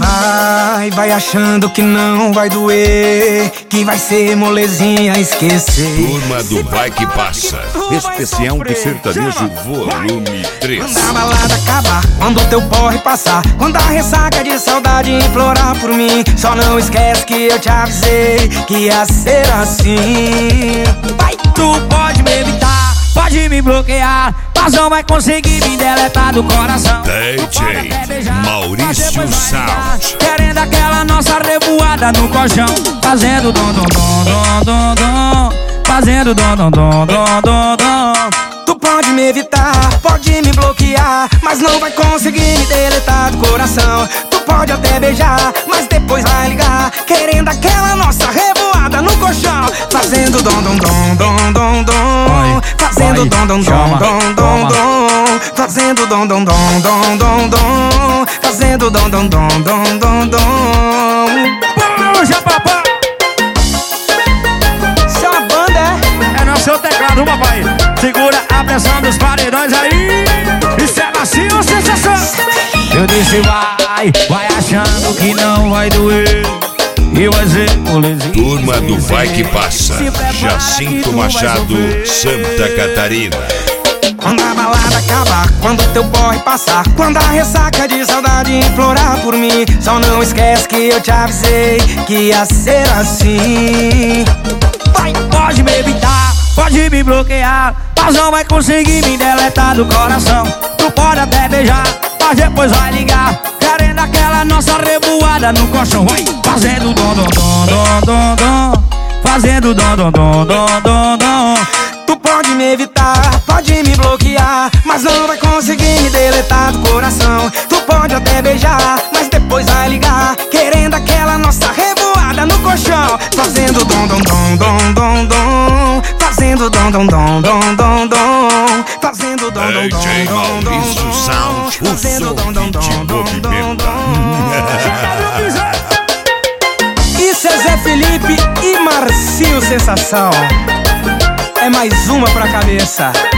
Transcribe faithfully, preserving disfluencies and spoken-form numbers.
Vai, vai achando que não vai doer, que vai ser molezinha esquecer. Turma do Vai Que Passa, especial do sertanejo volume três. Quando a balada acabar, quando o teu porre passar, quando a ressaca de saudade implorar por mim, só não esquece que eu te avisei que ia ser assim. Vai, tu pode me evitar, pode me bloquear, mas não vai conseguir me deletar do coração. D J Maurício Sound, querendo aquela nossa revoada no colchão, fazendo dom dom dom dom dom dom, fazendo dom dom dom dom dom dom. Tu pode me evitar, pode me bloquear, mas não vai conseguir me deletar do coração. Tu pode até beijar, mas depois vai ligar, querendo aquela nossa revoada no colchão, fazendo dom dom dom dom dom dom, fazendo dom dom dom dom dom dom, fazendo dom dom dom dom dom dom, fazendo dom dom dom dom dom dom. Puxa, papai! Isso é uma banda, é? É no seu teclado, papai. Segura a pressão dos paredões aí. Isso é macio ou sensação? Eu disse vai, vai achando que não vai doer, e vai ser molezinha. Turma do Vai Que Passa, Jacinto Machado, Santa Catarina. Quando a balada acabar, quando teu porre passar, quando a ressaca de saudade implorar por mim, só não esquece que eu te avisei que ia ser assim. Vai, pode me evitar, pode me bloquear, mas não vai conseguir me deletar do coração. Tu pode até beijar, mas depois vai ligar, querendo aquela nossa revoada no colchão. Vai, fazendo dom dom dom dom dom dom, fazendo dom dom dom dom dom dom. Tu pode me evitar, pode me bloquear, mas não vai conseguir me deletar do coração. Tu pode até beijar, mas depois vai ligar, querendo aquela nossa revoada no colchão, fazendo dom dom dom dom dom dom, fazendo dom dom dom dom dom dom, fazendo dom dom dom dom dom, Sound, fazendo dom dom dom dom dom dom. Isso é Zé Felipe e Marcinho Sensação. É mais uma pra cabeça.